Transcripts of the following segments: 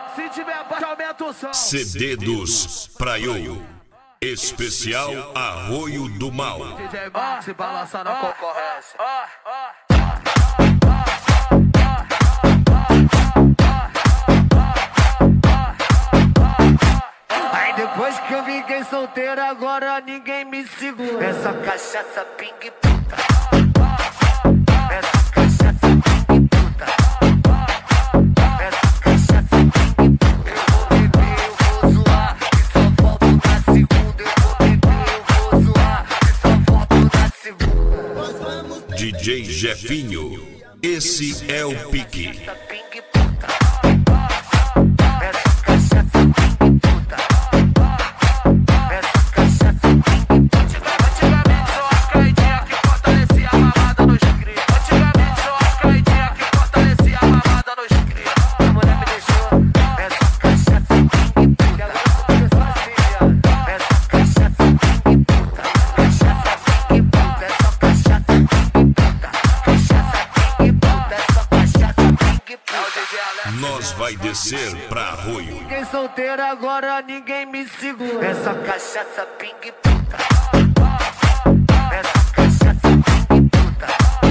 Se tiver baixo, aumenta o som. CD dos Praiô. Especial Arroio do Mal. DJ Max se balança na concorrência. Aí depois que eu fiquei solteiro, agora ninguém me segura. Essa cachaça ping puta. Essa cachaça ping puta. Essa cachaça ping puta. Eu vou beber, eu vou zoar, e só volto na segunda. Eu vou beber, eu vou zoar, e só volto na segunda. DJ Jefinho, esse é o pique. Essa ping puta. Essa cachaça ping puta. Essa cachaça ping puta. Antigamente só as caidinhas que fortalecia a mamada nos cria. Antigamente só as caidinhas que fortalecia a mamada nos cria. A mulher me deixou. Essa cachaça ping puta. Essa cachaça ping puta. Cachaça ping puta. Essa cachaça ping puta. Cachaça ping puta. Essa cachaça ping puta. Nós vai descer pra Arroio. Fiquei solteiro, agora ninguém me segura. Essa cachaça ping puta. Essa cachaça ping puta.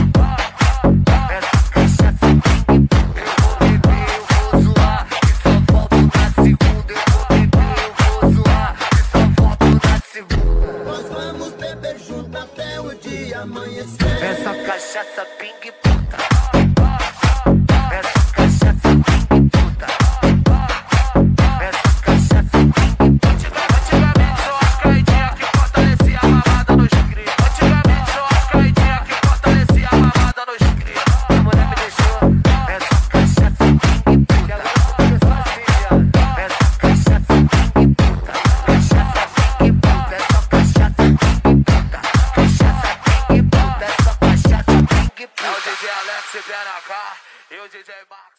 Essa cachaça ping puta. Eu vou beber, eu vou zoar, e só volto na segunda. Eu vou beber, eu vou zoar, e só volto na segunda. Nós vamos beber junto até o dia amanhecer. Essa cachaça ping puta. Essa cachaça ping puta. Essa cachaça ping puta. Antigamente só as caidinhas que fortalecia a mamada nos cria. Antigamente só as caidinhas que fortalecia a mamada nos cria. A mulher me deixou. Essa cachaça ping puta. Essa cachaça ping puta. Cachaça ping puta. Essa cachaça ping puta. Cachaça ping puta. Essa cachaça ping É o puta. DJ Alex e BNH e o DJ Max.